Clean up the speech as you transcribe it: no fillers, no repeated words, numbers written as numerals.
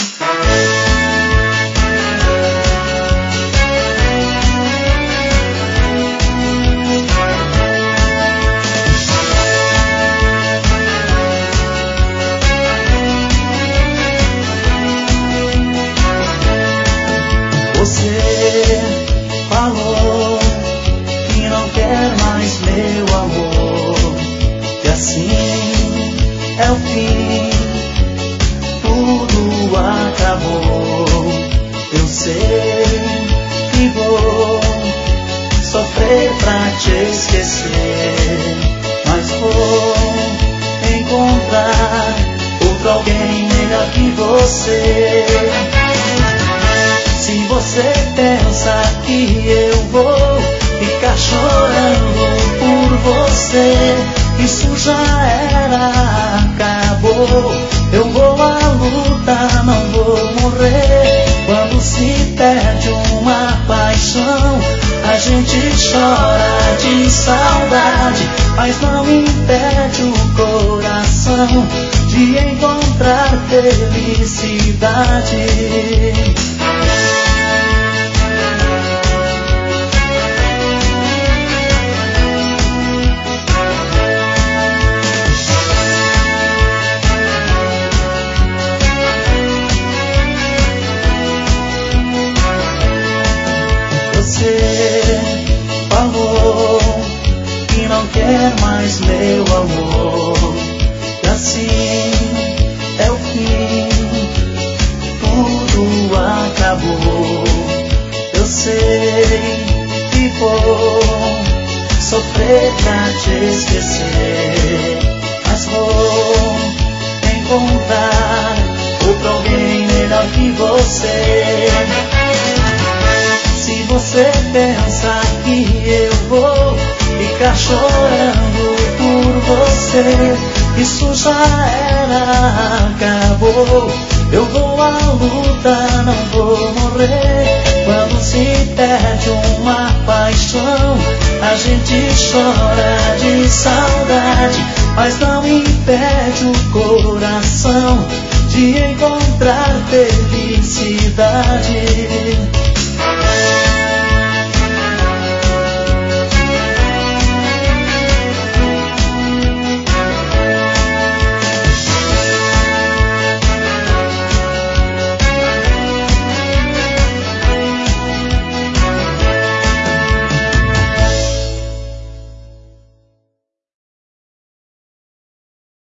Você falou que não quer mais meu amor, que assim é o fim, tudo acabou. Eu sei que vou sofrer pra te esquecer, mas vou encontrar outro alguém melhor que você. Se você pensa que eu vou ficar chorando por você, isso já era, acabou. Eu vou à luta, não vou morrer. Quando se perde uma paixão, a gente chora de saudade, mas não impede o coração de encontrar felicidade. Falou que não quer mais meu amor, que assim é o fim, tudo acabou. Eu sei que vou sofrer pra te esquecer, mas vou encontrar outro alguém melhor que você. Se você pensa que eu vou ficar chorando por você, isso já era, acabou. Eu vou à luta, não vou morrer. Quando se perde uma paixão, a gente chora de saudade, mas não impede o coração de encontrar felicidade.